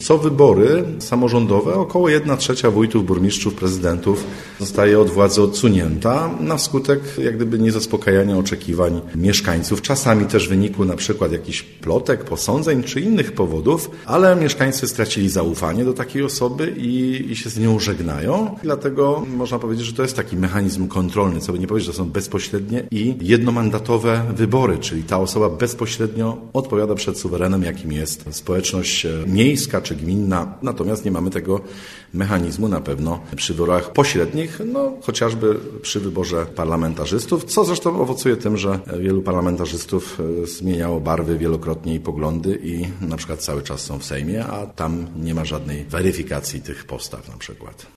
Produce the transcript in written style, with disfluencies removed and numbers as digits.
Co wybory samorządowe, około 1/3 wójtów, burmistrzów, prezydentów zostaje od władzy odsunięta na skutek jak gdyby niezaspokajania oczekiwań mieszkańców. Czasami też w wyniku na przykład jakichś plotek, posądzeń czy innych powodów, ale mieszkańcy stracili zaufanie do takiej osoby i się z nią żegnają. Dlatego można powiedzieć, że to jest taki mechanizm kontrolny, co by nie powiedzieć, że są bezpośrednie i jednomandatowe wybory, czyli ta osoba bezpośrednio odpowiada przed suwerenem, jakim jest społeczność miejska czy gminna. Natomiast nie mamy tego mechanizmu na pewno przy wyborach pośrednich, chociażby przy wyborze parlamentarzystów, co zresztą owocuje tym, że wielu parlamentarzystów zmieniało barwy wielokrotnie i poglądy i na przykład cały czas są w Sejmie, a tam nie ma żadnej weryfikacji tych postaw na przykład.